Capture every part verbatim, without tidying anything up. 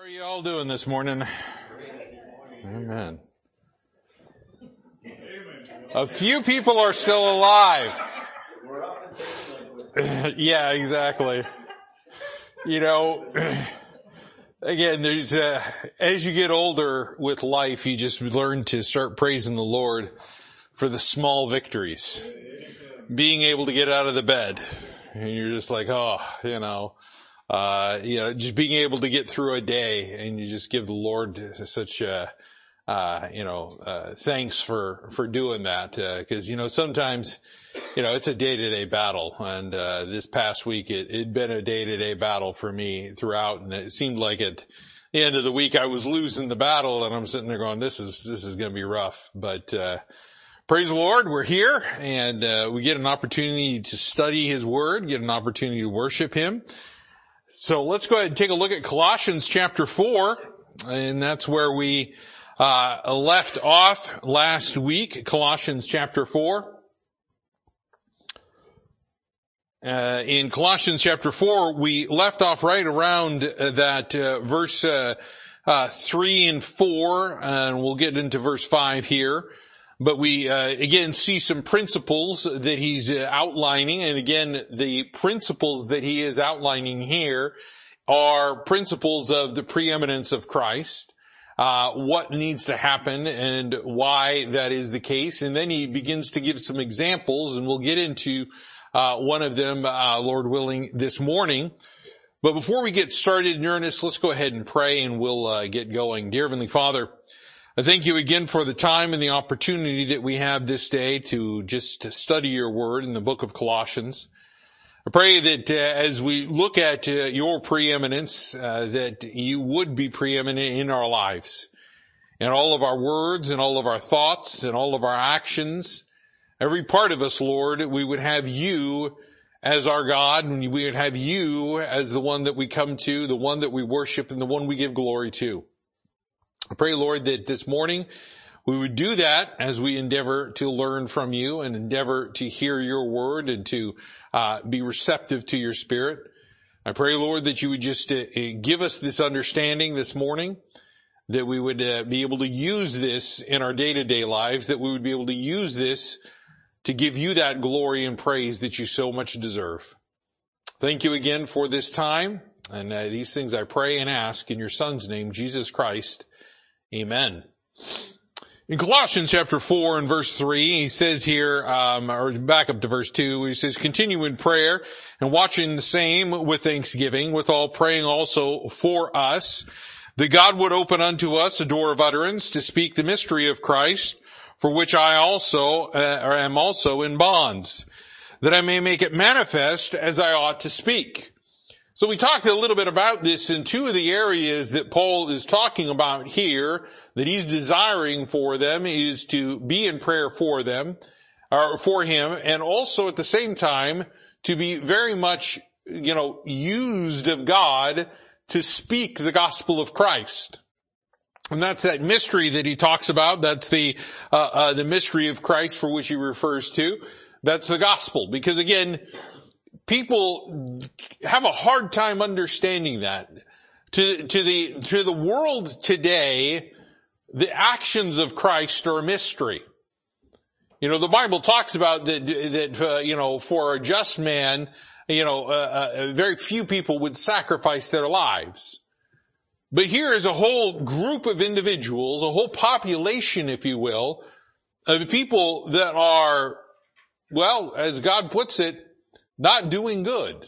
you all doing this morning? Amen. A few people are still alive. Yeah, exactly. You know, again, there's, uh, as you get older with life, you just learn to start praising the Lord for the small victories. Being able to get out of the bed. And you're just like, oh, you know, uh, you know, just being able to get through a day, and you just give the Lord such, uh, uh, you know, uh, thanks for, for doing that. Uh, cause, you know, sometimes, you know, it's a day-to-day battle. And, uh, this past week, it, it'd been a day-to-day battle for me throughout. And it seemed like at the end of the week, I was losing the battle, and I'm sitting there going, this is, this is going to be rough. But, uh, praise the Lord, we're here, and, uh, we get an opportunity to study His Word, get an opportunity to worship Him. So let's go ahead and take a look at Colossians chapter four, and that's where we, uh, left off last week, Colossians chapter four. Uh, in Colossians chapter four, we left off right around uh, that, uh, verse, uh, uh, three and four, and we'll get into verse five here. But we, uh, again, see some principles that he's uh, outlining. And again, the principles that he is outlining here are principles of the preeminence of Christ, uh, what needs to happen and why that is the case. And then he begins to give some examples, and we'll get into, uh, one of them, uh, Lord willing, this morning. But before we get started in earnest, let's go ahead and pray, and we'll, uh, get going. Dear Heavenly Father, I thank you again for the time and the opportunity that we have this day to just to study your word in the book of Colossians. I pray that uh, as we look at uh, your preeminence, uh, that you would be preeminent in our lives, in all of our words and all of our thoughts and all of our actions. Every part of us, Lord, we would have you as our God, and we would have you as the one that we come to, the one that we worship, and the one we give glory to. I pray, Lord, that this morning we would do that as we endeavor to learn from you and endeavor to hear your word and to uh, be receptive to your Spirit. I pray, Lord, that you would just uh, give us this understanding this morning, that we would uh, be able to use this in our day-to-day lives, that we would be able to use this to give you that glory and praise that you so much deserve. Thank you again for this time, and uh, these things I pray and ask in your Son's name, Jesus Christ. Amen. In Colossians chapter four and verse three, he says here, um, or back up to verse two, he says, continue in prayer and watching the same with thanksgiving, with all praying also for us, that God would open unto us a door of utterance to speak the mystery of Christ, for which I also uh, am also in bonds, that I may make it manifest as I ought to speak. So we talked a little bit about this in two of the areas that Paul is talking about here, that he's desiring for them is to be in prayer for them, or for him, and also at the same time to be very much, you know, used of God to speak the gospel of Christ. And that's that mystery that he talks about. That's the, uh, uh, the mystery of Christ for which he refers to. That's the gospel. Because again, people have a hard time understanding that. To, to the, to the world today, the actions of Christ are a mystery. You know, the Bible talks about that, that, uh, you know, for a just man, you know, uh, uh, very few people would sacrifice their lives. But here is a whole group of individuals, a whole population, if you will, of people that are, well, as God puts it, not doing good.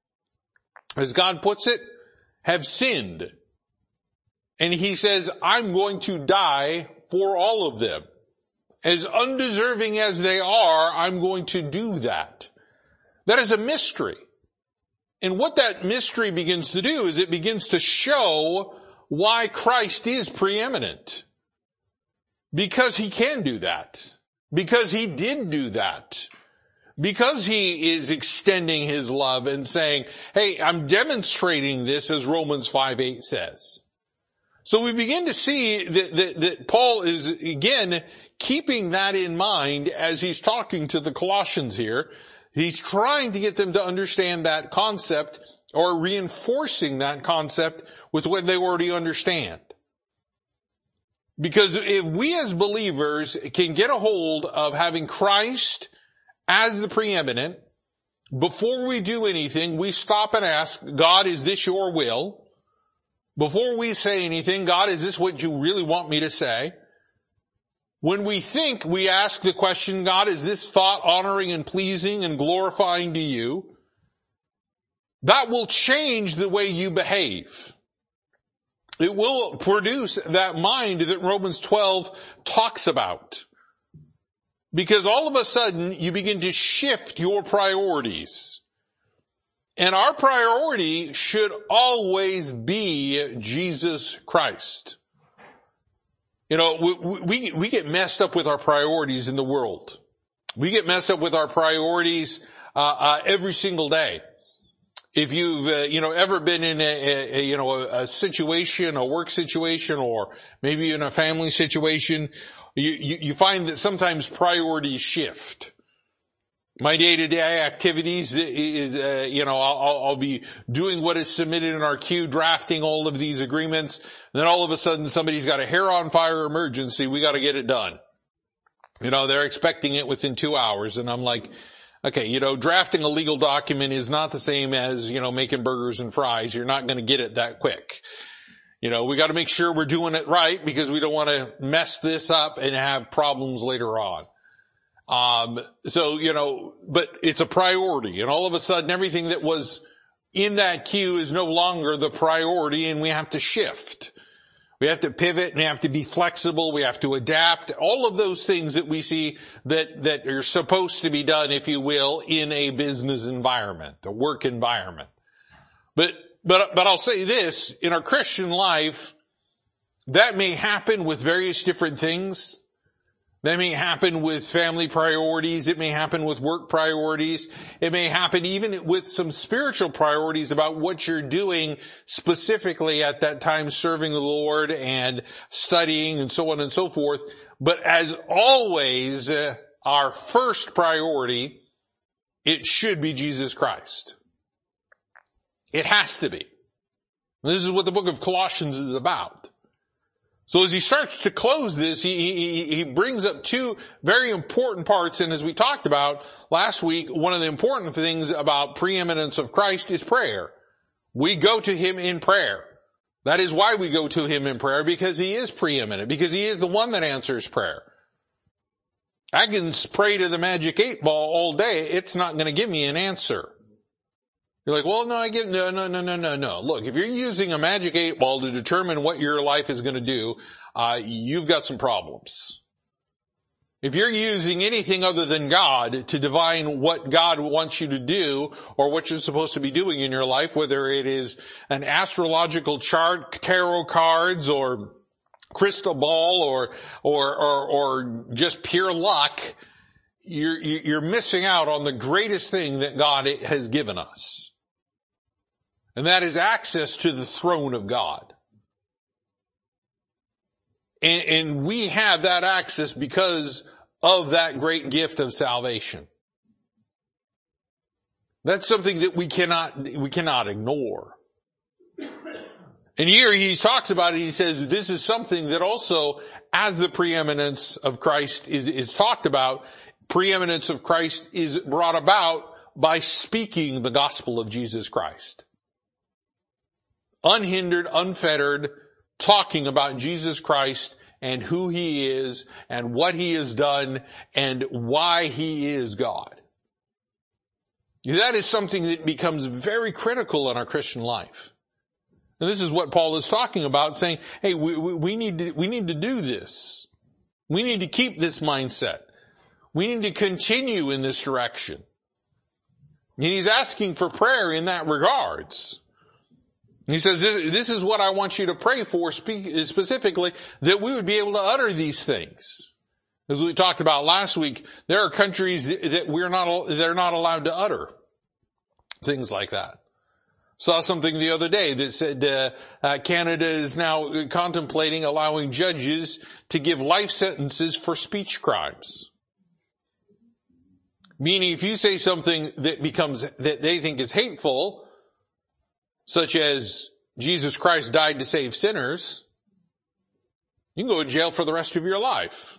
As God puts it, have sinned. And he says, I'm going to die for all of them. As undeserving as they are, I'm going to do that. That is a mystery. And what that mystery begins to do is it begins to show why Christ is preeminent. Because he can do that. Because he did do that. Because he is extending his love and saying, hey, I'm demonstrating this as Romans five eight says. So we begin to see that, that, that Paul is, again, keeping that in mind as he's talking to the Colossians here. He's trying to get them to understand that concept or reinforcing that concept with what they already understand. Because if we as believers can get a hold of having Christ as the preeminent, before we do anything, we stop and ask, God, is this your will? Before we say anything, God, is this what you really want me to say? When we think, we ask the question, God, is this thought honoring and pleasing and glorifying to you? That will change the way you behave. It will produce that mind that Romans twelve talks about. Because all of a sudden, you begin to shift your priorities. And our priority should always be Jesus Christ. You know, we, we, we get messed up with our priorities in the world. We get messed up with our priorities uh, uh every single day. If you've, uh, you know, ever been in a, a, a you know, a, a situation, a work situation, or maybe in a family situation, you, you, you find that sometimes priorities shift. My day-to-day activities is, uh, you know, I'll, I'll be doing what is submitted in our queue, drafting all of these agreements, and then all of a sudden somebody's got a hair on fire emergency, we gotta get it done. You know, they're expecting it within two hours, and I'm like, okay, you know, drafting a legal document is not the same as, you know, making burgers and fries. You're not gonna get it that quick. You know, we gotta make sure we're doing it right because we don't wanna mess this up and have problems later on. Um, so, you know, but it's a priority, and all of a sudden everything that was in that queue is no longer the priority, and we have to shift. We have to pivot and have to be flexible. We have to adapt. All of those things that we see that, that are supposed to be done, if you will, in a business environment, a work environment. But, but, but I'll say this, in our Christian life, that may happen with various different things. That may happen with family priorities. It may happen with work priorities. It may happen even with some spiritual priorities about what you're doing specifically at that time, serving the Lord and studying and so on and so forth. But as always, uh, our first priority, it should be Jesus Christ. It has to be. This is what the book of Colossians is about. So as he starts to close this, he, he, he brings up two very important parts. And as we talked about last week, one of the important things about preeminence of Christ is prayer. We go to him in prayer. That is why we go to him in prayer, because he is preeminent, because he is the one that answers prayer. I can pray to the magic eight ball all day. It's not going to give me an answer. You're like, well, no, I get, no, no, no, no, no, no. Look, if you're using a magic eight ball to determine what your life is going to do, uh, you've got some problems. If you're using anything other than God to divine what God wants you to do or what you're supposed to be doing in your life, whether it is an astrological chart, tarot cards, or crystal ball, or, or, or, or just pure luck, you're, you're missing out on the greatest thing that God has given us. And that is access to the throne of God. And, and we have that access because of that great gift of salvation. That's something that we cannot, we cannot ignore. And here he talks about it, he says this is something that also, as the preeminence of Christ is, is talked about, preeminence of Christ is brought about by speaking the gospel of Jesus Christ. Unhindered, unfettered, talking about Jesus Christ and who he is and what he has done and why he is God. That is something that becomes very critical in our Christian life. And this is what Paul is talking about, saying, hey, we, we, we need to, we need to do this. We need to keep this mindset. We need to continue in this direction. And he's asking for prayer in that regards. He says, this, this is what I want you to pray for specifically, that we would be able to utter these things. As we talked about last week, there are countries that we're not, they're not allowed to utter things like that. Saw something the other day that said uh, uh, Canada is now contemplating allowing judges to give life sentences for speech crimes. Meaning if you say something that becomes, that they think is hateful, such as Jesus Christ died to save sinners, you can go to jail for the rest of your life.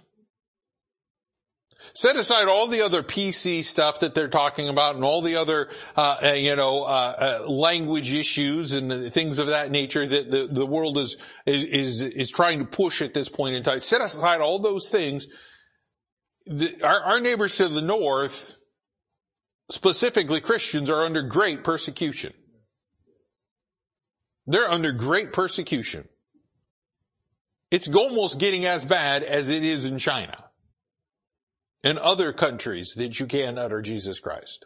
Set aside all the other P C stuff that they're talking about and all the other, uh, uh you know, uh, uh, language issues and things of that nature that the, the world is, is, is, is trying to push at this point in time. Set aside all those things. The, our, our neighbors to the north, specifically Christians, are under great persecution. They're under great persecution. It's almost getting as bad as it is in China and other countries that you can't utter Jesus Christ.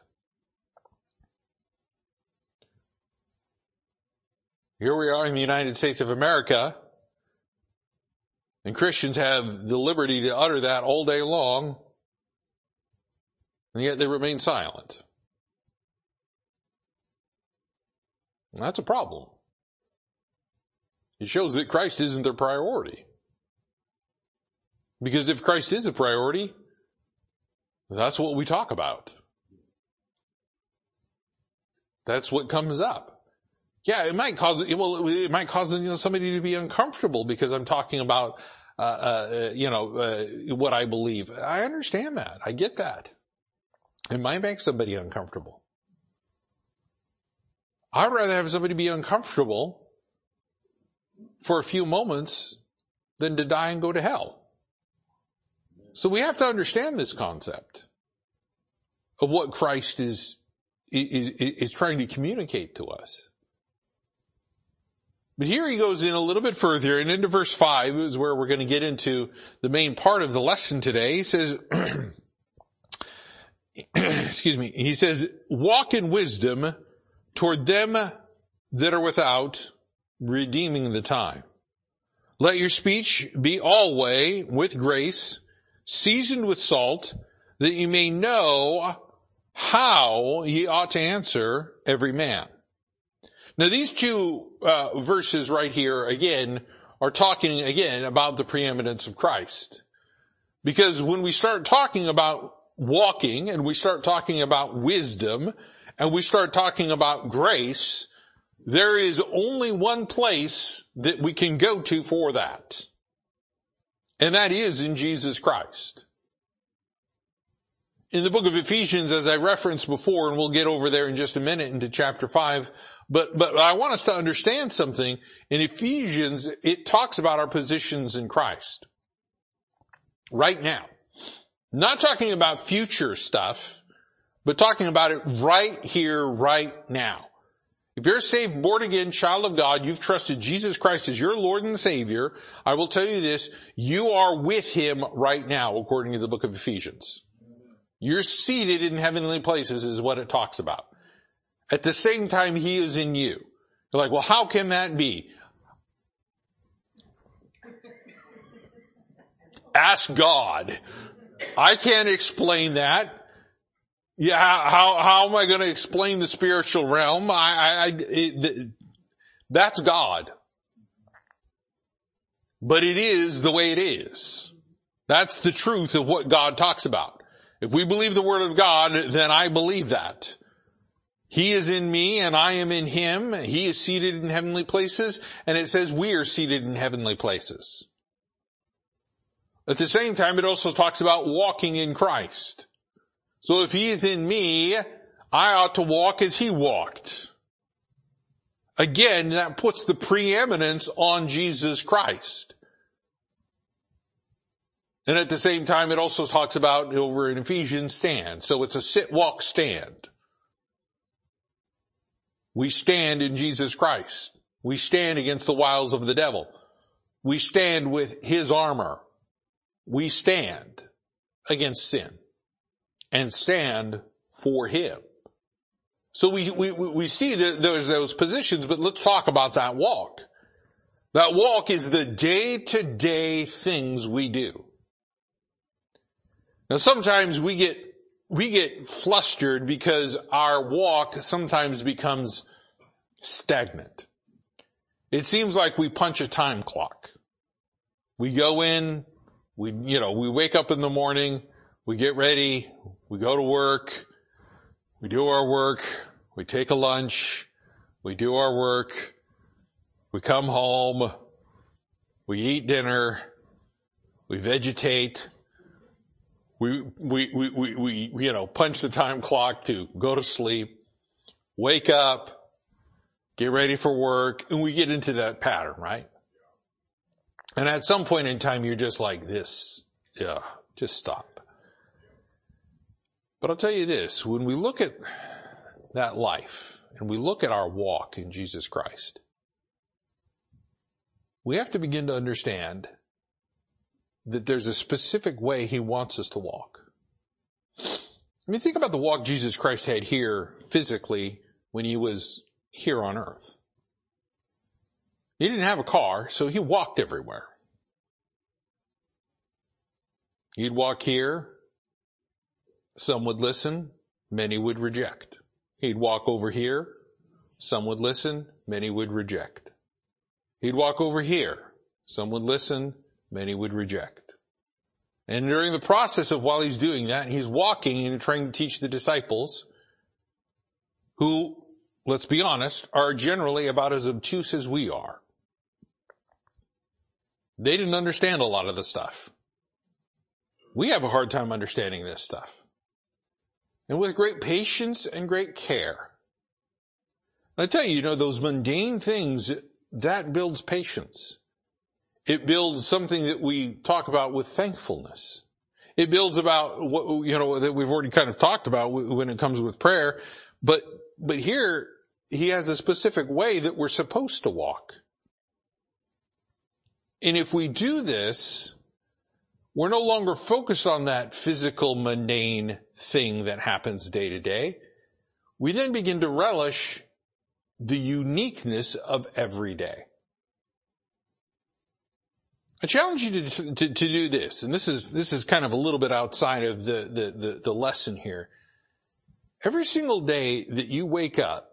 Here we are in the United States of America, and Christians have the liberty to utter that all day long, and yet they remain silent. And that's a problem. It shows that Christ isn't their priority. Because if Christ is a priority, that's what we talk about. That's what comes up. Yeah, it might cause, well, it might cause, you know, somebody to be uncomfortable because I'm talking about, uh, uh, you know, uh, what I believe. I understand that. I get that. It might make somebody uncomfortable. I'd rather have somebody be uncomfortable for a few moments than to die and go to hell. So we have to understand this concept of what Christ is, is, is trying to communicate to us. But here he goes in a little bit further, and into verse five is where we're going to get into the main part of the lesson today. He says, excuse me, he says, walk in wisdom toward them that are without, redeeming the time. Let your speech be always with grace, seasoned with salt, that you may know how ye ought to answer every man. Now these two uh, verses right here, again, are talking again about the preeminence of Christ. Because when we start talking about walking, and we start talking about wisdom, and we start talking about grace, there is only one place that we can go to for that. And that is in Jesus Christ. In the book of Ephesians, as I referenced before, and we'll get over there in just a minute into chapter five, but, but I want us to understand something. In Ephesians, it talks about our positions in Christ. Right now. Not talking about future stuff, but talking about it right here, right now. If you're a saved, born again child of God, you've trusted Jesus Christ as your Lord and Savior, I will tell you this, you are with Him right now, according to the book of Ephesians. You're seated in heavenly places is what it talks about. At the same time, He is in you. You're like, well, how can that be? Ask God. I can't explain that. Yeah, how, how am I going to explain the spiritual realm? I, I, I it, that's God. But it is the way it is. That's the truth of what God talks about. If we believe the Word of God, then I believe that. He is in me and I am in Him. He is seated in heavenly places, and it says we are seated in heavenly places. At the same time, it also talks about walking in Christ. So if He is in me, I ought to walk as He walked. Again, that puts the preeminence on Jesus Christ. And at the same time, it also talks about, over in Ephesians, stand. So it's a sit, walk, stand. We stand in Jesus Christ. We stand against the wiles of the devil. We stand with His armor. We stand against sin. And stand for Him. So we, we, we see that there's those positions, but let's talk about that walk. That walk is the day-to-day things we do. Now sometimes we get, we get flustered because our walk sometimes becomes stagnant. It seems like we punch a time clock. We go in, we, you know, we wake up in the morning, we get ready, we go to work, we do our work, we take a lunch, we do our work, we come home, we eat dinner, we vegetate, we, we, we, we, we, you know, punch the time clock to go to sleep, wake up, get ready for work, and we get into that pattern, right? And at some point in time, you're just like this. Yeah, just stop. But I'll tell you this, when we look at that life, and we look at our walk in Jesus Christ, we have to begin to understand that there's a specific way he wants us to walk. I mean, think about the walk Jesus Christ had here physically when he was here on earth. He didn't have a car, so he walked everywhere. He'd walk here. Some would listen, many would reject. He'd walk over here. Some would listen, many would reject. He'd walk over here. Some would listen, many would reject. And during the process of while he's doing that, he's walking and trying to teach the disciples who, let's be honest, are generally about as obtuse as we are. They didn't understand a lot of the stuff. We have a hard time understanding this stuff. And with great patience and great care. I tell you, you know, those mundane things, that builds patience. It builds something that we talk about with thankfulness. It builds about what, you know, that we've already kind of talked about when it comes with prayer. But, but here, he has a specific way that we're supposed to walk. And if we do this, we're no longer focused on that physical, mundane thing that happens day to day. We then begin to relish the uniqueness of every day. I challenge you to, to, to do this, and this is, this is kind of a little bit outside of the, the, the, the lesson here. Every single day that you wake up,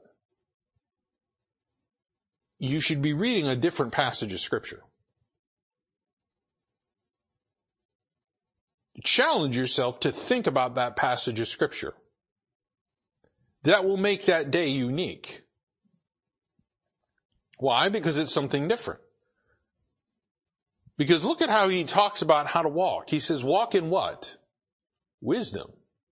you should be reading a different passage of Scripture. Challenge yourself to think about that passage of Scripture. That will make that day unique. Why? Because it's something different. Because look at how he talks about how to walk. He says, walk in what? Wisdom.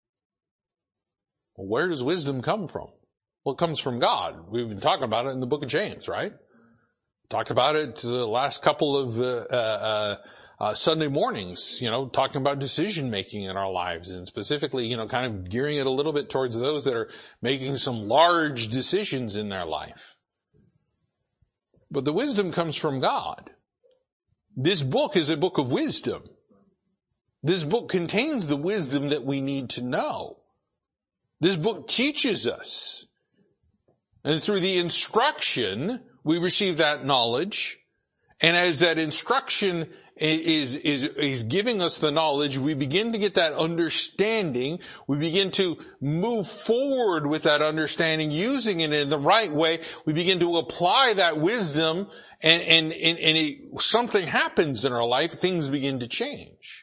Well, where does wisdom come from? Well, it comes from God. We've been talking about it in the book of James, right? Talked about it the last couple of uh, uh, uh Sunday mornings, you know, talking about decision making in our lives, and specifically, you know, kind of gearing it a little bit towards those that are making some large decisions in their life. But the wisdom comes from God. This book is a book of wisdom. This book contains the wisdom that we need to know. This book teaches us. And through the instruction, we receive that knowledge. And as that instruction is, is, is giving us the knowledge, we begin to get that understanding. We begin to move forward with that understanding, using it in the right way. We begin to apply that wisdom, and, and, and, and it, something happens in our life. Things begin to change.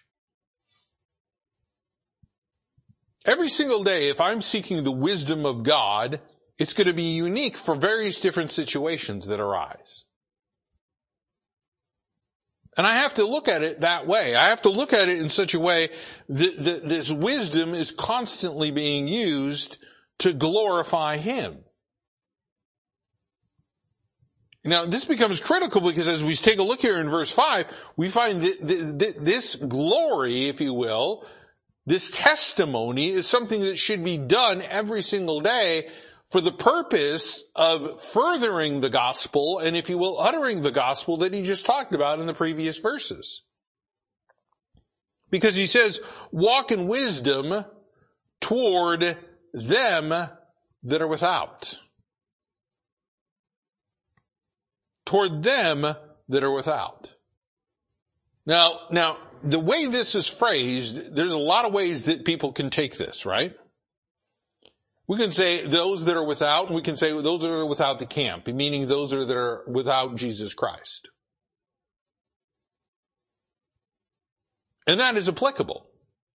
Every single day, if I'm seeking the wisdom of God, it's going to be unique for various different situations that arise. And I have to look at it that way. I have to look at it in such a way that, that this wisdom is constantly being used to glorify Him. Now, this becomes critical because as we take a look here in verse five, we find that this glory, if you will, this testimony is something that should be done every single day for the purpose of furthering the gospel and, if you will, uttering the gospel that he just talked about in the previous verses. Because he says, walk in wisdom toward them that are without. Toward them that are without. Now, now, the way this is phrased, there's a lot of ways that people can take this, right? We can say those that are without, and we can say those that are without the camp, meaning those that are without Jesus Christ. And that is applicable.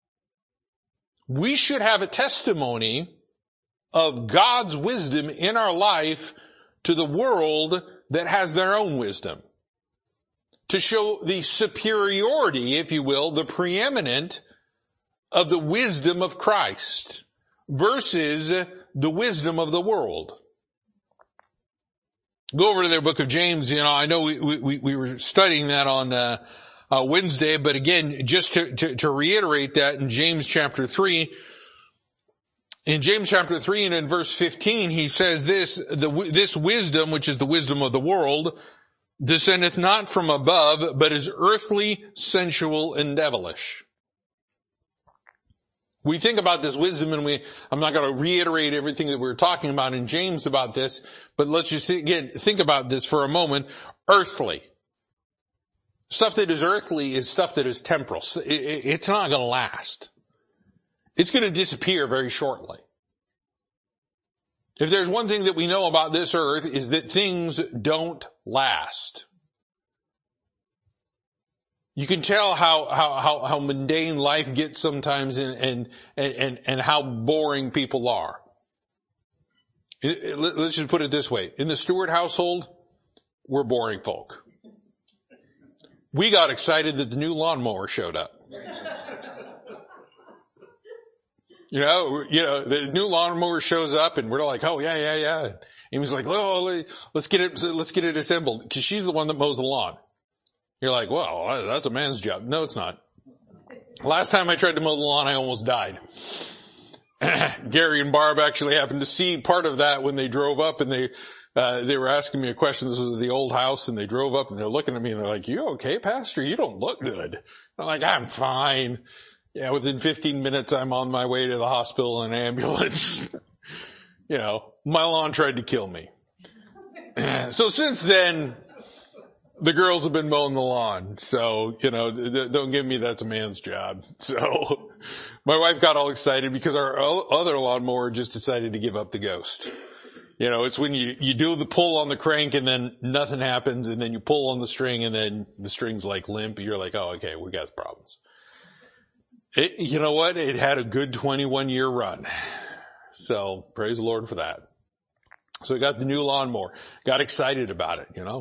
We should have a testimony of God's wisdom in our life to the world that has their own wisdom. To show the superiority, if you will, the preeminent of the wisdom of Christ versus the wisdom of the world. Go over to their book of James. You know, I know we, we, we were studying that on, uh, uh, Wednesday, but again, just to, to, to reiterate that in James chapter three, in James chapter three and in verse fifteen, he says this, the, this wisdom, which is the wisdom of the world, descendeth not from above, but is earthly, sensual, and devilish. We think about this wisdom, and we, I'm not going to reiterate everything that we were talking about in James about this, but let's just again think about this for a moment. Earthly. Stuff that is earthly is stuff that is temporal. It's not going to last. It's going to disappear very shortly. If there's one thing that we know about this earth is that things don't last. You can tell how, how, how, how mundane life gets sometimes and, and, and, and how boring people are. Let's just put it this way. In the Stewart household, we're boring folk. We got excited that the new lawnmower showed up. You know, you know, the new lawnmower shows up and we're like, oh yeah, yeah, yeah. And he was like, oh, let's get it, let's get it assembled. Cause she's the one that mows the lawn. You're like, well, that's a man's job. No, it's not. Last time I tried to mow the lawn, I almost died. Gary and Barb actually happened to see part of that when they drove up and they, uh, they were asking me a question. This was the old house and they drove up and they're looking at me and they're like, you okay, Pastor? You don't look good. I'm like, I'm fine. Yeah, within fifteen minutes, I'm on my way to the hospital in an ambulance. You know, my lawn tried to kill me. So since then, the girls have been mowing the lawn. So, you know, th- don't give me that's a man's job. So my wife got all excited because our other lawnmower just decided to give up the ghost. You know, it's when you, you do the pull on the crank and then nothing happens and then you pull on the string and then the string's like limp. You're like, oh, okay, we got problems. It, you know what? It had a good twenty-one year run. So praise the Lord for that. So we got the new lawnmower. Got excited about it, you know.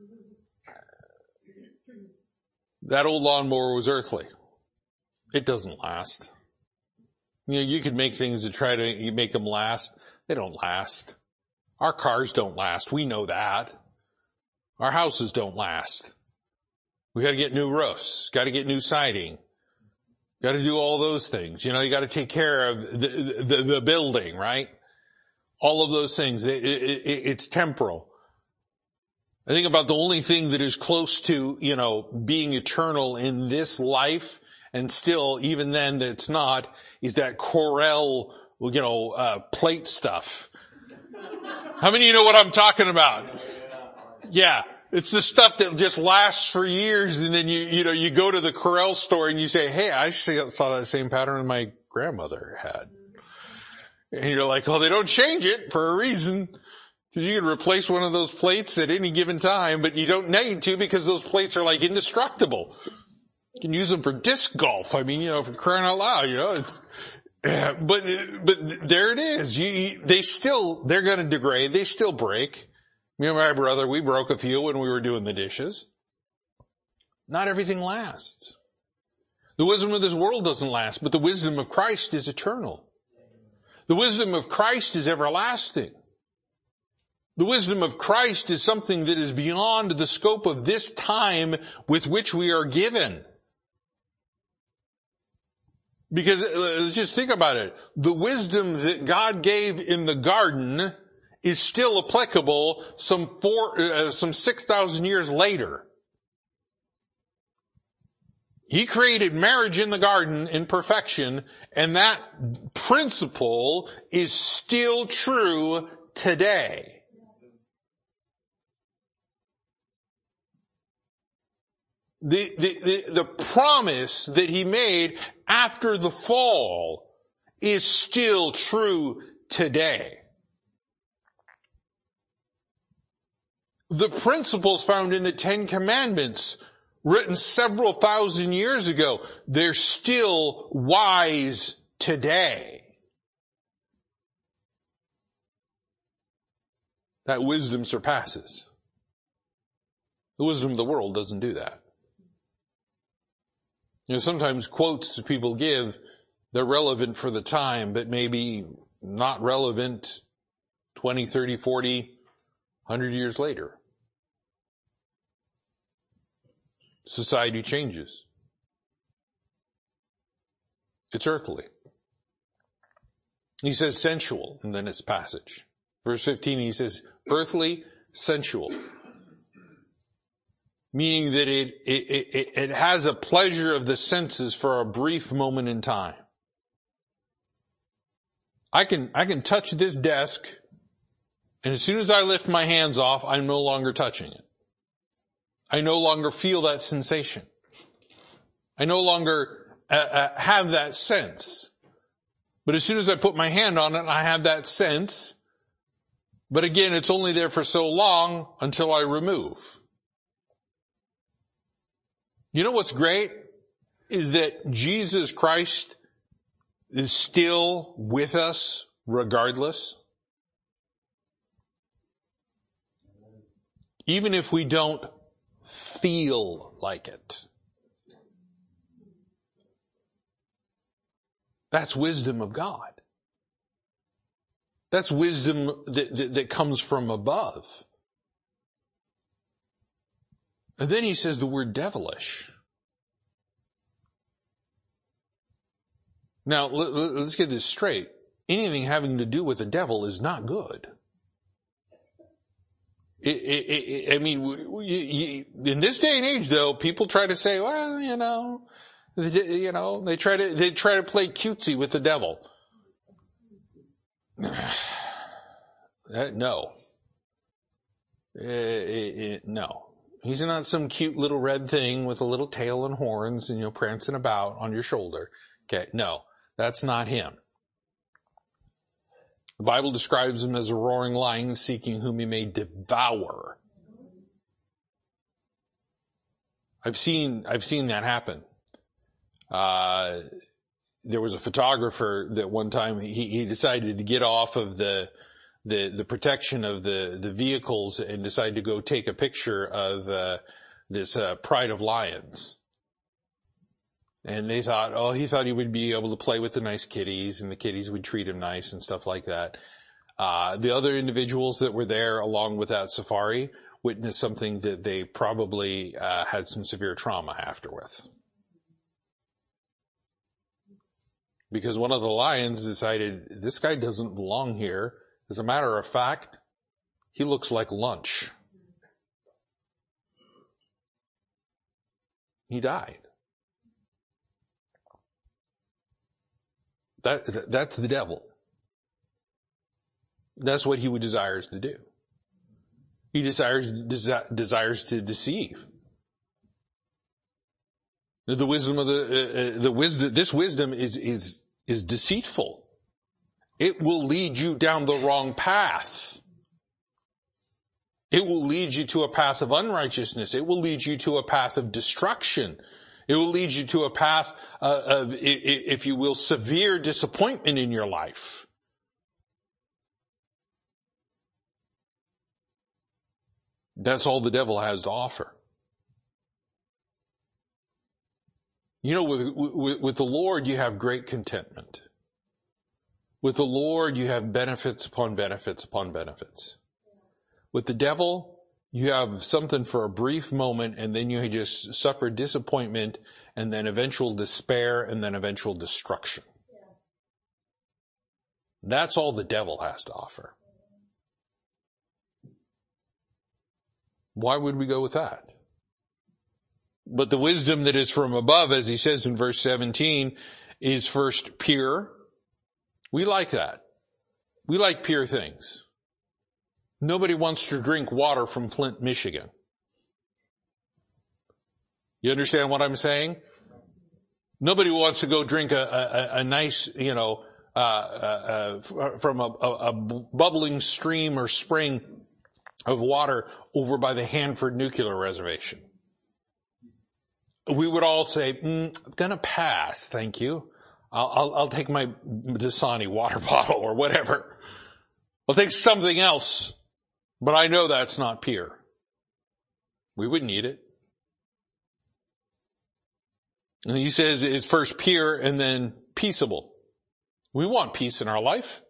That old lawnmower was earthly. It doesn't last. You know, you could make things to try to make them last. They don't last. Our cars don't last. We know that. Our houses don't last. We got to get new roofs. Got to get new siding. Got to do all those things. You know, you got to take care of the, the, the building, right? All of those things. It, it, it, it's temporal. I think about the only thing that is close to, you know, being eternal in this life, and still, even then, that's not, is that Corel, you know, uh, plate stuff. How many of you know what I'm talking about? Yeah. It's the stuff that just lasts for years, and then you, you know, you go to the Corel store and you say, hey, I saw that same pattern my grandmother had. And you're like, oh, they don't change it for a reason. Because you can replace one of those plates at any given time, but you don't need to because those plates are like indestructible. You can use them for disc golf. I mean, you know, for crying out loud, you know, it's, but, but there it is. You, you they still, they're going to degrade. They still break. Me and my brother, we broke a few when we were doing the dishes. Not everything lasts. The wisdom of this world doesn't last, but the wisdom of Christ is eternal. The wisdom of Christ is everlasting. The wisdom of Christ is something that is beyond the scope of this time with which we are given. Because let's just think about it. The wisdom that God gave in the garden is still applicable some four, uh, some six thousand years later. He created marriage in the garden in perfection, and that principle is still true today. The, the, the, the promise that he made after the fall is still true today. The principles found in the Ten Commandments, written several thousand years ago, they're still wise today. That wisdom surpasses. The wisdom of the world doesn't do that. You know, sometimes quotes that people give, they're relevant for the time, but maybe not relevant twenty, thirty, forty, one hundred years later. Society changes. It's earthly. He says sensual in the next passage. Verse fifteen, he says earthly, sensual. Meaning that it, it, it, it has a pleasure of the senses for a brief moment in time. I can, I can touch this desk, and as soon as I lift my hands off, I'm no longer touching it. I no longer feel that sensation. I no longer uh, uh, have that sense. But as soon as I put my hand on it, I have that sense. But again, it's only there for so long until I remove. You know what's great? Is that Jesus Christ is still with us regardless. Even if we don't feel like it. That's wisdom of God. That's wisdom that, that, that comes from above. And then he says the word devilish. Now, let's get this straight. Anything having to do with the devil is not good. It, it, it, I mean, you, you, in this day and age, though, people try to say, well, you know, you know, they try to they try to play cutesy with the devil. No, it, it, it, no. He's not some cute little red thing with a little tail and horns and, you know, prancing about on your shoulder. Okay, no, that's not him. The Bible describes him as a roaring lion seeking whom he may devour. I've seen, I've seen that happen. Uh, there was a photographer that one time he, he decided to get off of the the the protection of the the vehicles and decided to go take a picture of uh this uh pride of lions. And they thought, oh, he thought he would be able to play with the nice kitties and the kitties would treat him nice and stuff like that. Uh the other individuals that were there along with that safari witnessed something that they probably uh had some severe trauma after with. Because one of the lions decided, this guy doesn't belong here. As a matter of fact, he looks like lunch. He died. That, that's the devil. That's what he would desires to do. He desires, desi- desires to deceive. The wisdom of the, uh, the wisdom, this wisdom is, is, is deceitful. It will lead you down the wrong path. It will lead you to a path of unrighteousness. It will lead you to a path of destruction. It will lead you to a path uh, of, if you will, severe disappointment in your life. That's all the devil has to offer. You know, with, with, with the Lord, you have great contentment. With the Lord, you have benefits upon benefits upon benefits. With the devil, you have something for a brief moment, and then you just suffer disappointment, and then eventual despair, and then eventual destruction. That's all the devil has to offer. Why would we go with that? But the wisdom that is from above, as he says in verse seventeen, is first pure. We like that. We like pure things. Nobody wants to drink water from Flint, Michigan. You understand what I'm saying? Nobody wants to go drink a, a, a nice, you know, uh, uh, uh, from a, a, a bubbling stream or spring of water over by the Hanford Nuclear Reservation. We would all say, mm, I'm going to pass, thank you. I'll, I'll, I'll take my Dasani water bottle or whatever. I'll take something else. But I know that's not pure. We would need it. And he says it's first pure and then peaceable. We want peace in our life.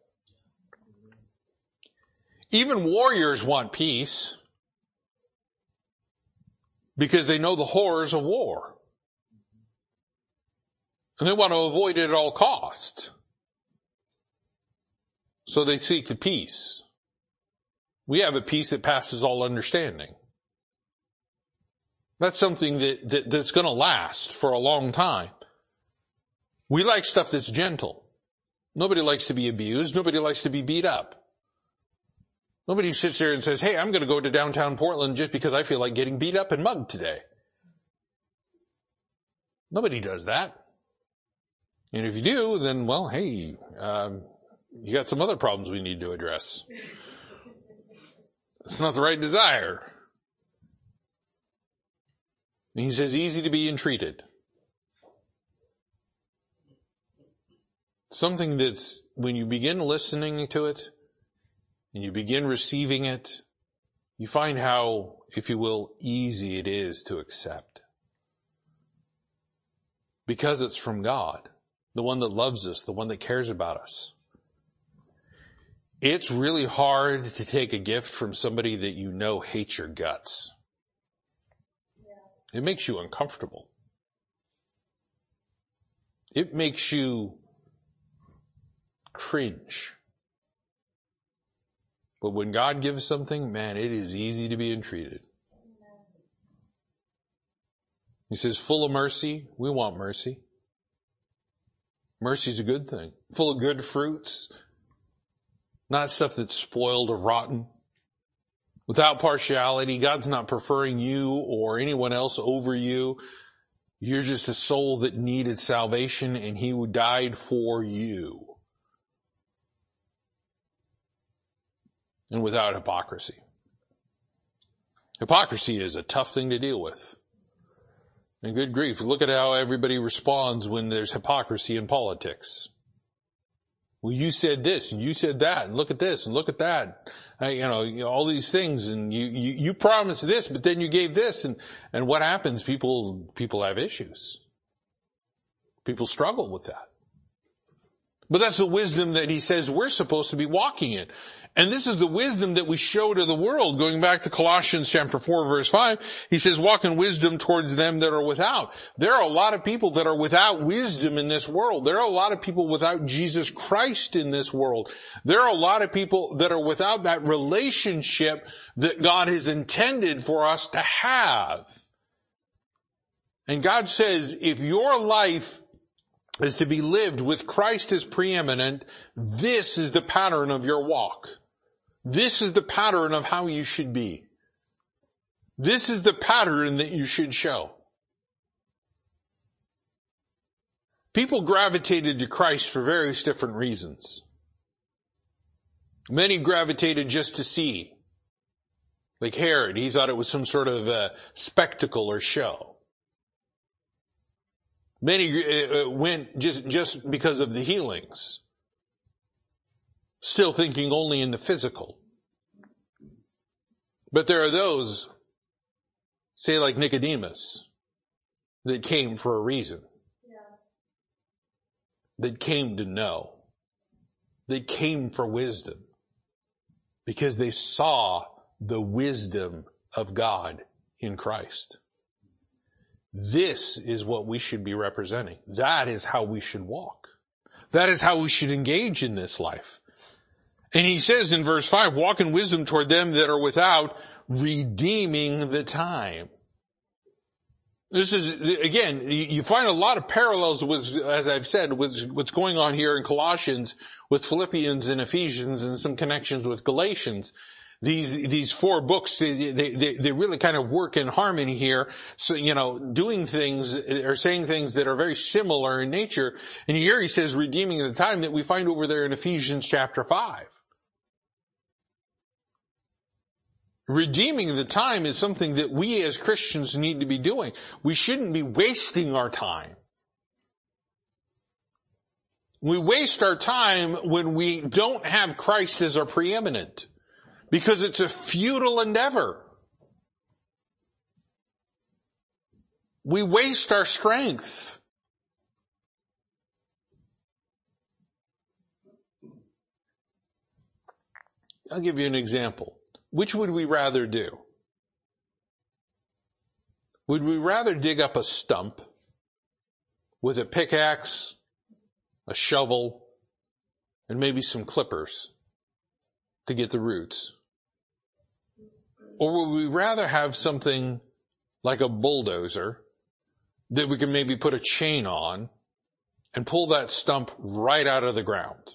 Even warriors want peace because they know the horrors of war. And they want to avoid it at all costs. So they seek the peace. We have a peace that passes all understanding. That's something that, that that's going to last for a long time. We like stuff that's gentle. Nobody likes to be abused. Nobody likes to be beat up. Nobody sits there and says, hey, I'm going to go to downtown Portland just because I feel like getting beat up and mugged today. Nobody does that. And if you do, then, well, hey, um, you got some other problems we need to address. It's not the right desire. And he says, easy to be entreated. Something that's, when you begin listening to it, and you begin receiving it, you find how, if you will, easy it is to accept. Because it's from God, the one that loves us, the one that cares about us. It's really hard to take a gift from somebody that you know hates your guts. It makes you uncomfortable. It makes you cringe. But when God gives something, man, it is easy to be entreated. He says, full of mercy, we want mercy. Mercy's a good thing. Full of good fruits. Not stuff that's spoiled or rotten. Without partiality, God's not preferring you or anyone else over you. You're just a soul that needed salvation and He who died for you. And without hypocrisy. Hypocrisy is a tough thing to deal with. And good grief, look at how everybody responds when there's hypocrisy in politics. Well, you said this and you said that and look at this and look at that. Uh, you, know, you know, all these things and you, you, you promised this, but then you gave this and, and what happens? People, people have issues. People struggle with that. But that's the wisdom that he says we're supposed to be walking in. And this is the wisdom that we show to the world. Going back to Colossians chapter four verse five, he says, walk in wisdom towards them that are without. There are a lot of people that are without wisdom in this world. There are a lot of people without Jesus Christ in this world. There are a lot of people that are without that relationship that God has intended for us to have. And God says, if your life is to be lived with Christ as preeminent, this is the pattern of your walk. This is the pattern of how you should be. This is the pattern that you should show. People gravitated to Christ for various different reasons. Many gravitated just to see. Like Herod, he thought it was some sort of a spectacle or show. Many uh, went just, just because of the healings. Still thinking only in the physical. But there are those, say like Nicodemus, that came for a reason. Yeah. That came to know. They came for wisdom. Because they saw the wisdom of God in Christ. This is what we should be representing. That is how we should walk. That is how we should engage in this life. And he says in verse five, walk in wisdom toward them that are without, redeeming the time. This is, again, you find a lot of parallels with, as I've said, with what's going on here in Colossians, with Philippians and Ephesians, and some connections with Galatians. These, these four books, they, they, they really kind of work in harmony here. So, you know, doing things, or saying things that are very similar in nature. And here he says, redeeming the time, that we find over there in Ephesians chapter five. Redeeming the time is something that we as Christians need to be doing. We shouldn't be wasting our time. We waste our time when we don't have Christ as our preeminent. because it's a futile endeavor. We waste our strength. I'll give you an example. Which would we rather do? Would we rather dig up a stump with a pickaxe, a shovel, and maybe some clippers to get the roots? Or would we rather have something like a bulldozer that we can maybe put a chain on and pull that stump right out of the ground?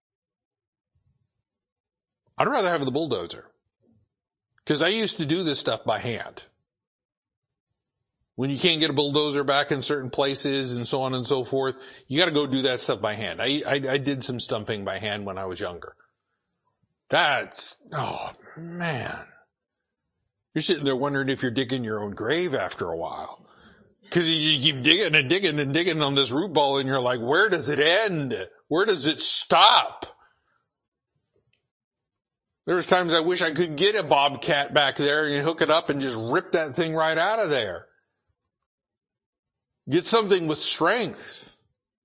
I'd rather have the bulldozer, because I used to do this stuff by hand. When you can't get a bulldozer back in certain places and so on and so forth, you got to go do that stuff by hand. I, I, I did some stumping by hand when I was younger. That's, oh man. You're sitting there wondering if you're digging your own grave after a while. Because you keep digging and digging and digging on this root ball, and you're like, where does it end? Where does it stop? There's times I wish I could get a bobcat back there and hook it up and just rip that thing right out of there. Get something with strength.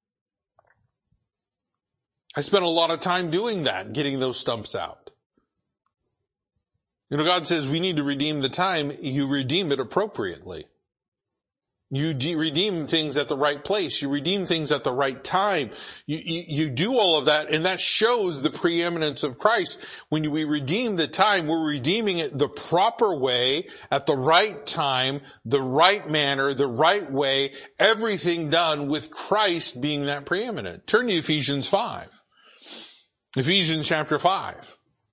I spent a lot of time doing that, getting those stumps out. You know, God says we need to redeem the time. You redeem it appropriately. You de- redeem things at the right place. You redeem things at the right time. You, you, you do all of that, and that shows the preeminence of Christ. When we redeem the time, we're redeeming it the proper way, at the right time, the right manner, the right way, everything done with Christ being that preeminent. Turn to Ephesians five. Ephesians chapter five.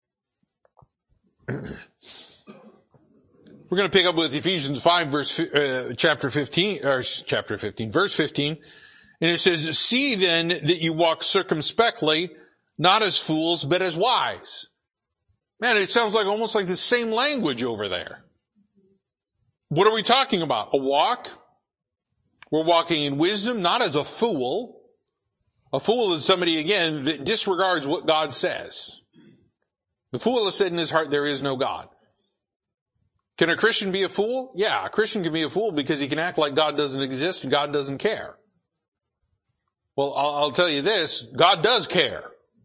We're going to pick up with Ephesians five, verse, uh, chapter fifteen, or chapter fifteen, verse fifteen. And it says, see then that you walk circumspectly, not as fools, but as wise. Man, it sounds like almost like the same language over there. What are we talking about? A walk? We're walking in wisdom, not as a fool. A fool is somebody, again, that disregards what God says. The fool has said in his heart, there is no God. Can a Christian be a fool? Yeah, a Christian can be a fool because he can act like God doesn't exist and God doesn't care. Well, I'll, I'll tell you this, God does care.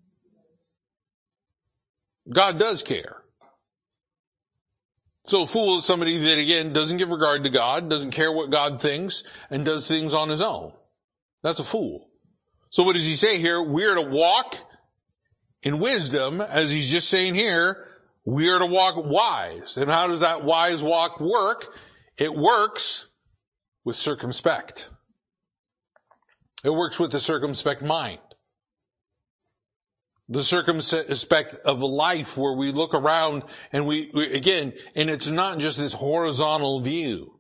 God does care. So a fool is somebody that, again, doesn't give regard to God, doesn't care what God thinks, and does things on his own. That's a fool. So what does he say here? We're to walk in wisdom, as he's just saying here. We are to walk wise. And how does that wise walk work? It works with circumspect. It works with the circumspect mind. The circumspect of life, where we look around and we, we, again, and it's not just this horizontal view.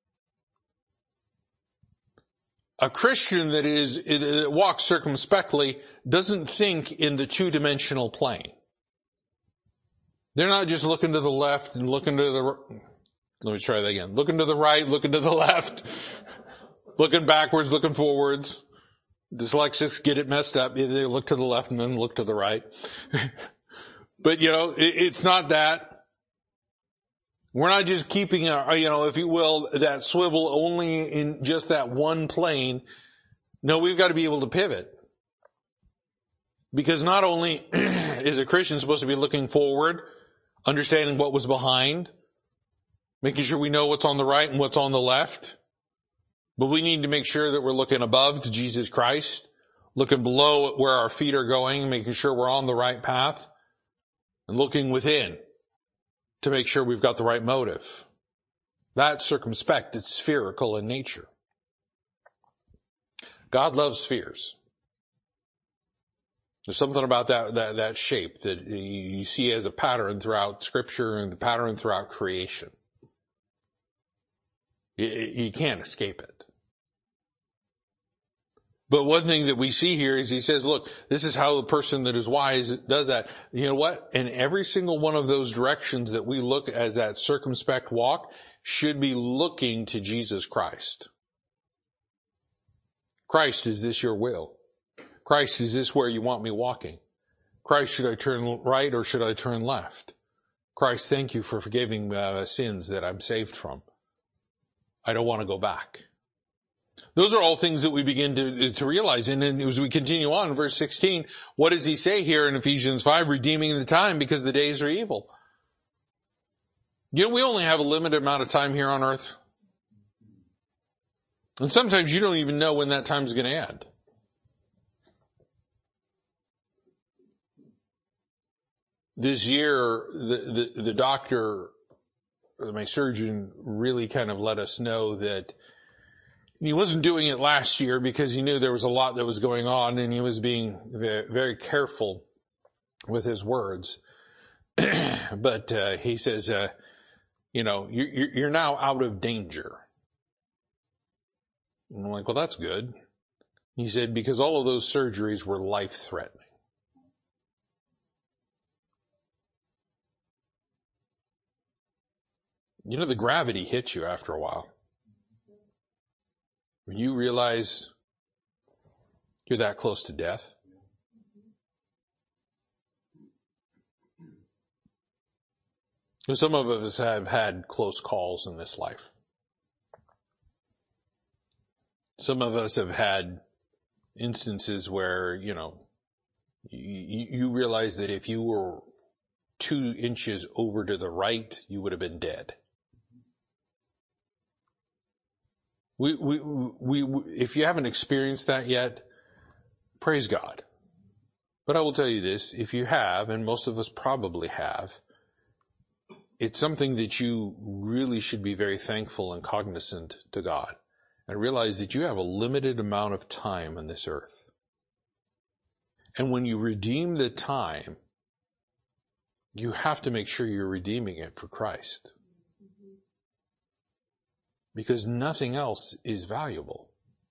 A Christian that is, that walks circumspectly doesn't think in the two-dimensional plane. They're not just looking to the left and looking to the, let me try that again. Looking to the right, looking to the left, looking backwards, looking forwards. Dyslexics get it messed up. They look to the left and then look to the right. But, you know, it, it's not that. We're not just keeping, a, you know, if you will, that swivel only in just that one plane. No, we've got to be able to pivot. Because not only is a Christian supposed to be looking forward, understanding what was behind, making sure we know what's on the right and what's on the left, but we need to make sure that we're looking above to Jesus Christ, looking below at where our feet are going, making sure we're on the right path, and looking within to make sure we've got the right motive. That's circumspect. It's spherical in nature. God loves spheres. There's something about that, that, that shape that you see as a pattern throughout Scripture and the pattern throughout creation. You, you can't escape it. But one thing that we see here is he says, look, this is how the person that is wise does that. You know what? In every single one of those directions that we look as that circumspect walk should be looking to Jesus Christ. Christ, is this your will? Christ, is this where you want me walking? Christ, should I turn right or should I turn left? Christ, thank you for forgiving uh, sins that I'm saved from. I don't want to go back. Those are all things that we begin to, to realize. And then as we continue on in verse sixteen, what does he say here in Ephesians five? Redeeming the time because the days are evil. You know, we only have a limited amount of time here on earth. And sometimes you don't even know when that time is going to end. This year, the, the, the doctor, my surgeon, really kind of let us know that he wasn't doing it last year because he knew there was a lot that was going on, and he was being very careful with his words. But uh, he says, uh, you know, you, you're now out of danger. And I'm like, well, that's good. He said, because all of those surgeries were life-threatening. You know, the gravity hits you after a while. When you realize you're that close to death. And some of us have had close calls in this life. Some of us have had instances where, you know, you, you realize that if you were two inches over to the right, you would have been dead. We, we, we, we, if you haven't experienced that yet, praise God. But I will tell you this, if you have, and most of us probably have, it's something that you really should be very thankful and cognizant to God. And realize that you have a limited amount of time on this earth. And when you redeem the time, you have to make sure you're redeeming it for Christ. Because nothing else is valuable.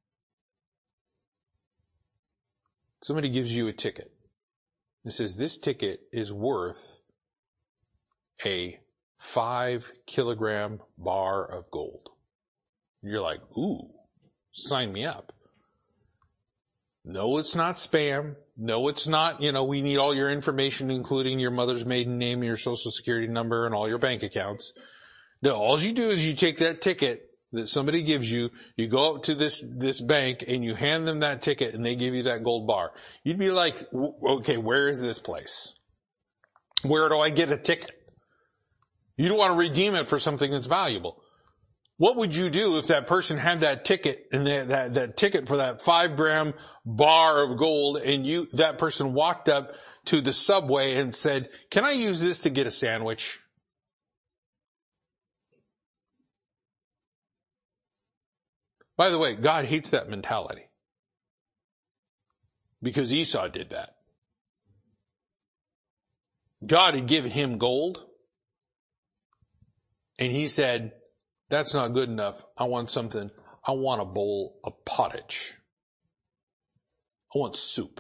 Somebody gives you a ticket. It says this ticket is worth a five kilogram bar of gold. You're like, ooh, sign me up. No, it's not spam. No, it's not, you know, we need all your information, including your mother's maiden name, your social security number, and all your bank accounts. No, all you do is you take that ticket that somebody gives you, you go up to this, this bank and you hand them that ticket and they give you that gold bar. You'd be like, okay, where is this place? Where do I get a ticket? You don't want to redeem it for something that's valuable. What would you do if that person had that ticket and that, that, that ticket for that five gram bar of gold and you, that person walked up to the Subway and said, can I use this to get a sandwich? By the way, God hates that mentality. Because Esau did that. God had given him gold. And he said, that's not good enough. I want something. I want a bowl of pottage. I want soup.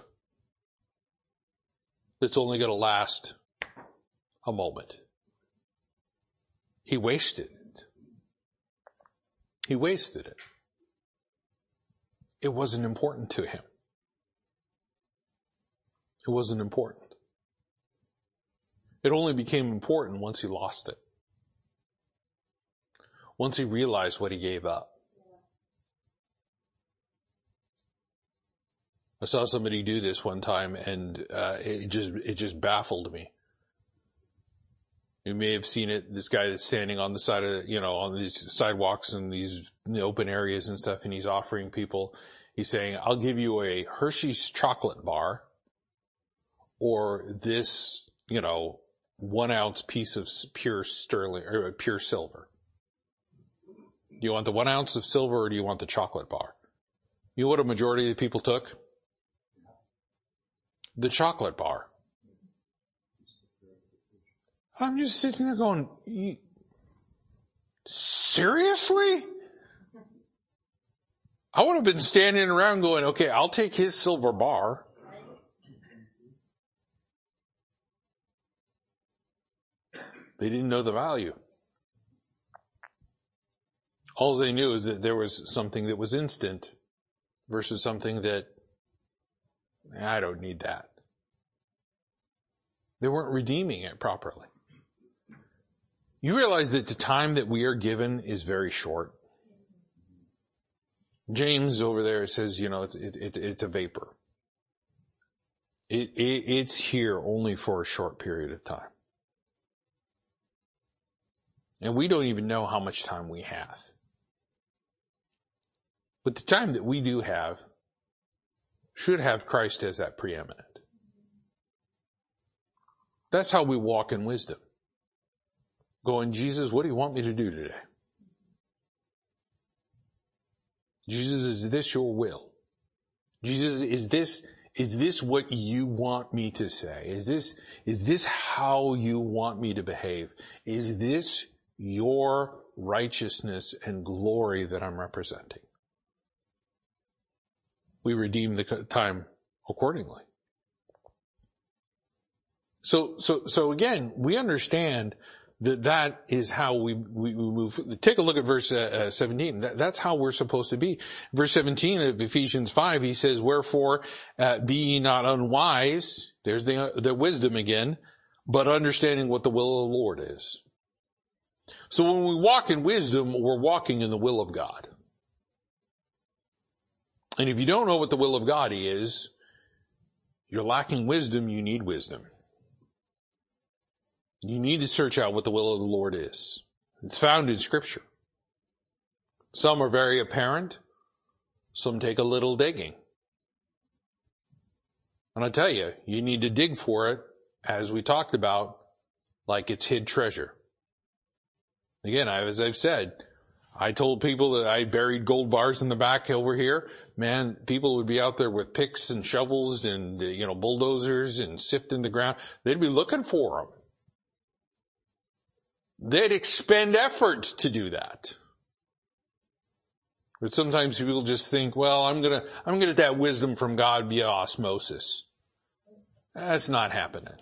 That's only going to last a moment. He wasted it. He wasted it. It wasn't important to him. It wasn't important. It only became important once he lost it. Once he realized what he gave up. I saw somebody do this one time and uh, it just it just baffled me. You may have seen it, this guy that's standing on the side of, you know, on these sidewalks and these the open areas and stuff, and he's offering people, he's saying, I'll give you a Hershey's chocolate bar or this, you know, one ounce piece of pure sterling or pure silver. Do you want the one ounce of silver or do you want the chocolate bar? You know what a majority of the people took? The chocolate bar. I'm just sitting there going, seriously? I would have been standing around going, okay, I'll take his silver bar. They didn't know the value. All they knew is that there was something that was instant versus something that, I don't need that. They weren't redeeming it properly. You realize that the time that we are given is very short. James over there says, you know, it's, it, it, it's a vapor. It, it, it's here only for a short period of time. And we don't even know how much time we have. But the time that we do have should have Christ as that preeminent. That's how we walk in wisdom. Going, Jesus, what do you want me to do today? Jesus, is this your will? Jesus, is this, is this what you want me to say? Is this, is this how you want me to behave? Is this your righteousness and glory that I'm representing? We redeem the time accordingly. So, so, so again, we understand that that is how we, we, we move. Take a look at verse uh, seventeen. That, that's how we're supposed to be. Verse seventeen of Ephesians five, he says, wherefore, uh, be ye not unwise. There's the, the wisdom again, but understanding what the will of the Lord is. So when we walk in wisdom, we're walking in the will of God. And if you don't know what the will of God is, you're lacking wisdom, you need wisdom. You need to search out what the will of the Lord is. It's found in Scripture. Some are very apparent. Some take a little digging. And I tell you, you need to dig for it, as we talked about, like it's hid treasure. Again, as I've said, I told people that I buried gold bars in the back over here. Man, people would be out there with picks and shovels and, you know, bulldozers and sifting the ground. They'd be looking for them. They'd expend effort to do that. But sometimes people just think, well, I'm gonna, I'm gonna get that wisdom from God via osmosis. That's not happening.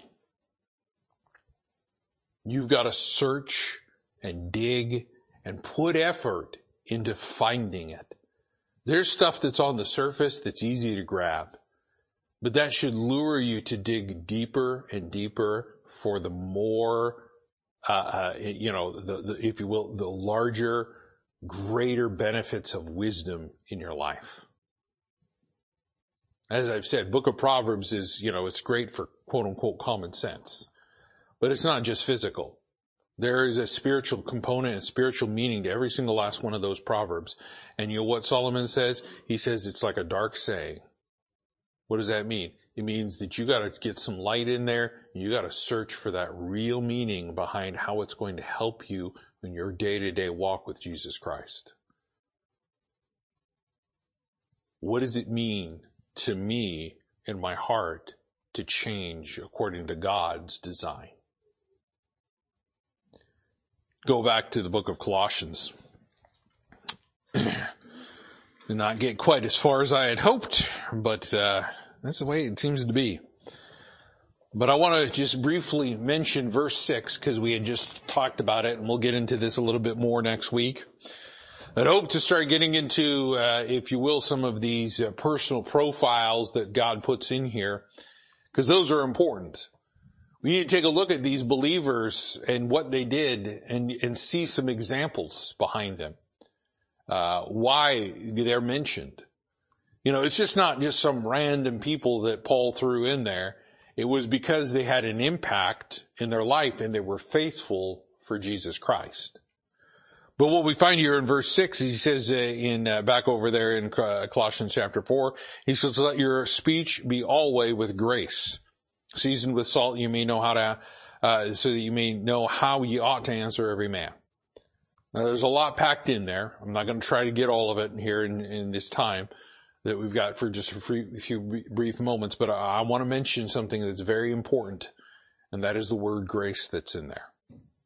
You've got to search and dig and put effort into finding it. There's stuff that's on the surface that's easy to grab, but that should lure you to dig deeper and deeper for the more, uh, uh you know, the, the, if you will, the larger, greater benefits of wisdom in your life. As I've said, Book of Proverbs is, you know, it's great for quote unquote common sense, but it's not just physical. There is a spiritual component and spiritual meaning to every single last one of those Proverbs. And you know what Solomon says? He says it's like a dark saying. What does that mean? It means that you got to get some light in there. You got to search for that real meaning behind how it's going to help you in your day-to-day walk with Jesus Christ. What does it mean to me in my heart to change according to God's design? Go back to the book of Colossians. Did not get quite as far as I had hoped, but uh that's the way it seems to be. But I want to just briefly mention verse six because we had just talked about it, and we'll get into this a little bit more next week. I'd hope to start getting into, uh, if you will, some of these uh, personal profiles that God puts in here, because those are important. We need to take a look at these believers and what they did and, and see some examples behind them. Uh, why they're mentioned. You know, it's just not just some random people that Paul threw in there. It was because they had an impact in their life and they were faithful for Jesus Christ. But what we find here in verse six, he says uh, in uh, back over there in uh, Colossians chapter four, he says, let your speech be always with grace. Seasoned with salt, you may know how to, uh, so that you may know how you ought to answer every man. Now, there's a lot packed in there. I'm not going to try to get all of it here in, in this time that we've got for just a few, few brief moments, but I, I want to mention something that's very important, and that is the word grace that's in there.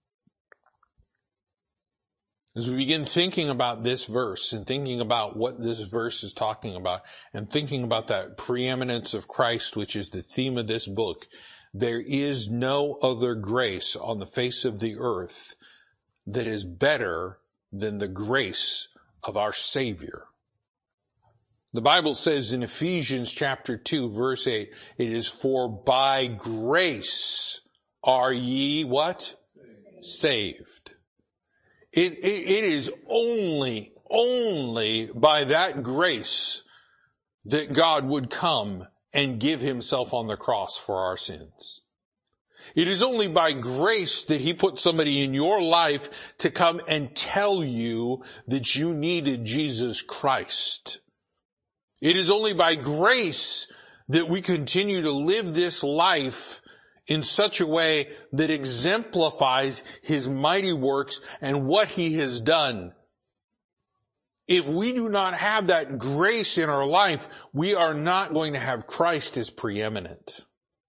As we begin thinking about this verse and thinking about what this verse is talking about and thinking about that preeminence of Christ, which is the theme of this book, there is no other grace on the face of the earth that is better than the grace of our Savior. The Bible says in Ephesians chapter two, verse eight, it is for by grace are ye what? saved. It, it, it is only, only by that grace that God would come and give himself on the cross for our sins. It is only by grace that he put somebody in your life to come and tell you that you needed Jesus Christ. It is only by grace that we continue to live this life in such a way that exemplifies his mighty works and what he has done. If we do not have that grace in our life, we are not going to have Christ as preeminent.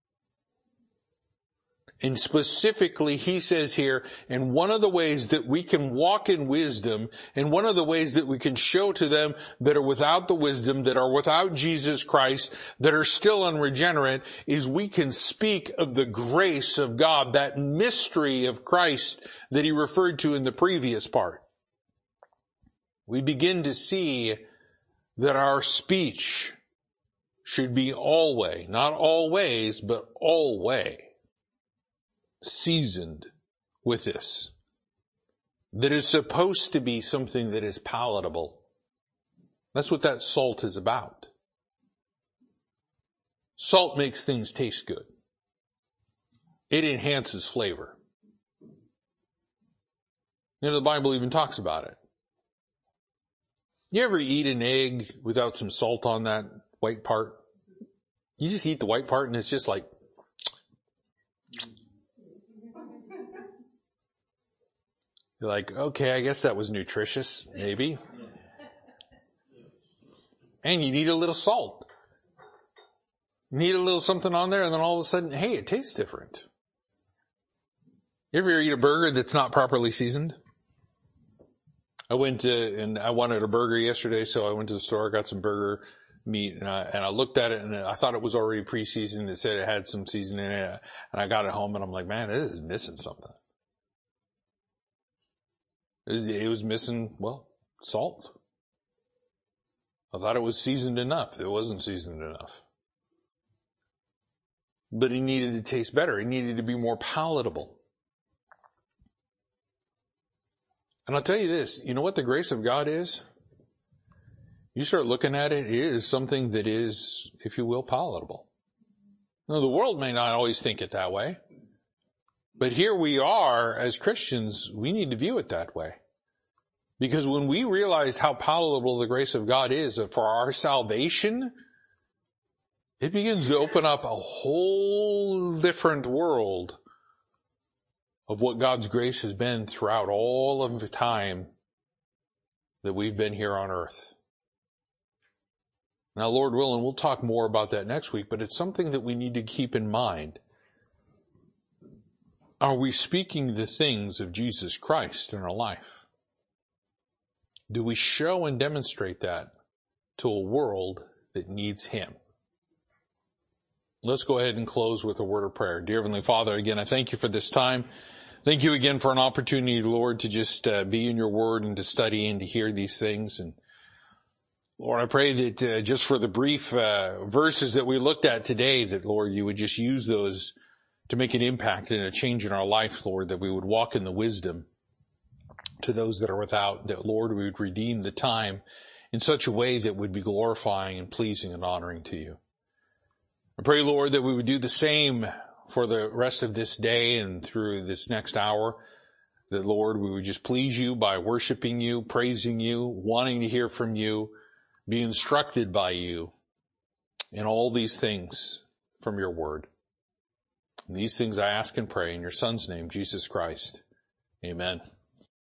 And specifically, he says here, and one of the ways that we can walk in wisdom, and one of the ways that we can show to them that are without the wisdom, that are without Jesus Christ, that are still unregenerate, is we can speak of the grace of God, that mystery of Christ that he referred to in the previous part. We begin to see that our speech should be always, not always, but always, seasoned with this. That is supposed to be something that is palatable. That's what that salt is about. Salt makes things taste good. It enhances flavor. You know, the Bible even talks about it. You ever eat an egg without some salt on that white part? You just eat the white part and it's just like, you're like, okay, I guess that was nutritious, maybe. And you need a little salt. You need a little something on there and then all of a sudden, hey, it tastes different. You ever eat a burger that's not properly seasoned? I went to, and I wanted a burger yesterday, so I went to the store, got some burger meat, and I, and I looked at it and I thought it was already pre-seasoned. It said it had some seasoning in it. And I got it home and I'm like, man, this is missing something. It was missing, well, salt. I thought it was seasoned enough. It wasn't seasoned enough. But it needed to taste better. It needed to be more palatable. And I'll tell you this, you know what the grace of God is? You start looking at it, it is something that is, if you will, palatable. Now, the world may not always think it that way. But here we are, as Christians, we need to view it that way. Because when we realize how palatable the grace of God is for our salvation, it begins to open up a whole different world of what God's grace has been throughout all of the time that we've been here on earth. Now, Lord willing, we'll talk more about that next week, but it's something that we need to keep in mind. Are we speaking the things of Jesus Christ in our life? Do we show and demonstrate that to a world that needs him? Let's go ahead and close with a word of prayer. Dear Heavenly Father, again, I thank you for this time. Thank you again for an opportunity, Lord, to just uh, be in your word and to study and to hear these things. And Lord, I pray that uh, just for the brief uh, verses that we looked at today, that, Lord, you would just use those to make an impact and a change in our life, Lord, that we would walk in the wisdom to those that are without, that, Lord, we would redeem the time in such a way that would be glorifying and pleasing and honoring to you. I pray, Lord, that we would do the same for the rest of this day and through this next hour, that, Lord, we would just please you by worshiping you, praising you, wanting to hear from you, be instructed by you in all these things from your word. And these things I ask and pray in your Son's name, Jesus Christ. Amen.